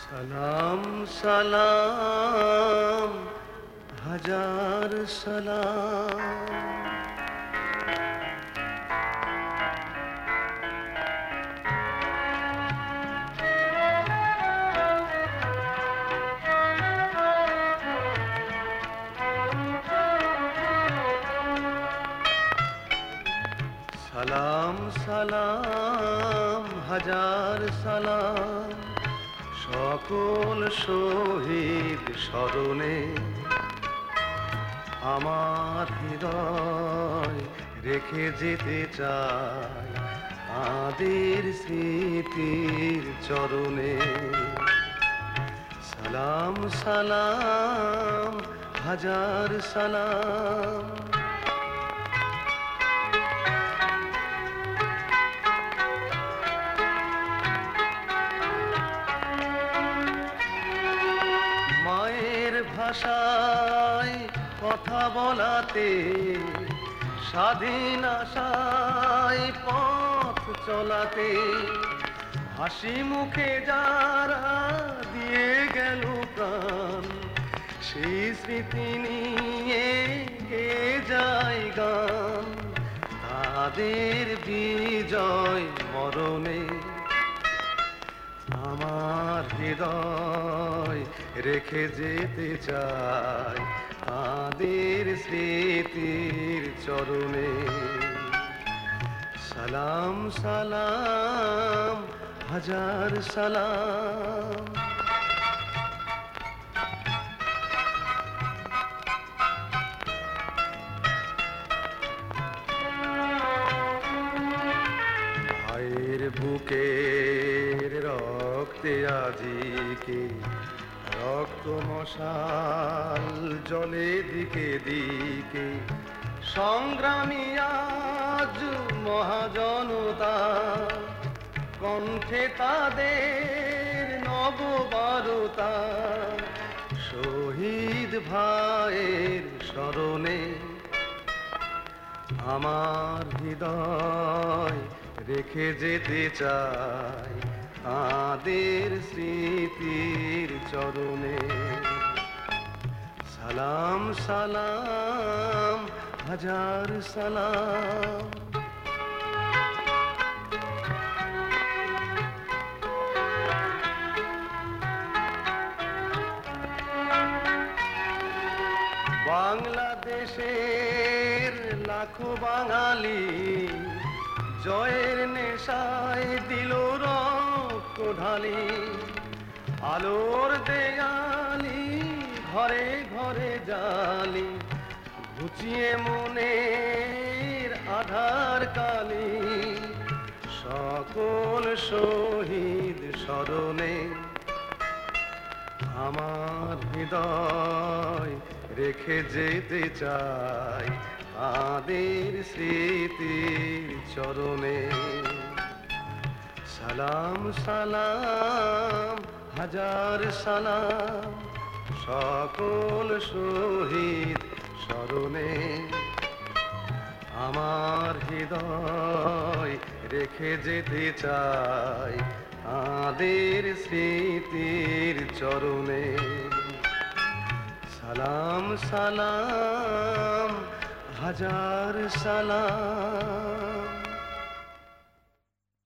সালাম সালাম হাজার সালাম। সালাম সালাম হাজার সালাম সকল শহীদ স্মরণে। আমার হৃদয় রেখে যেতে চাই তাদের স্মৃতির চরণে। সালাম সালাম হাজার সালাম। ভাষায় কথা বলাতে, স্বাধীন আশায় পথ চলাতে, হাসি মুখে যারা দিয়ে গেল প্রাণ, সেই স্মৃতি নিয়ে গে যায় গান। তাদের বিজয় মরণে আমার হৃদয় রেখে যেতে চাই তাদের স্মৃতির চরণে। সালাম সালাম হাজার সালাম। ভাইয়ের বুকের রক্তে আজিকে রক্ত মশাল জলে দিকে দিকে, সংগ্রামী আজ মহাজনতা, কণ্ঠে তাদের নববারতা। শহীদ ভাইয়ের স্মরণে আমার হৃদয় রেখে যেতে চাই তাদের স্মৃতির চরণে। সালাম সালাম হাজার সালাম। বাংলাদেশের লাখো বাঙালি জয়ের নেশায় দিল রক্ত ঢালি, আলোর দেয়ালি ঘরে ঘরে জালি, ঘুচিয়ে মনের আধার কালি। সকল শহীদ স্মরণে আমার হৃদয় রেখে যেতে চাই তাদের স্মৃতির চরণে। সালাম সালাম হাজার সালাম সকল শহীদ স্মরণে। আমার হৃদয় রেখে যেতে চাই তাদের স্মৃতির চরণে। সালাম সালাম হাজার সালাম।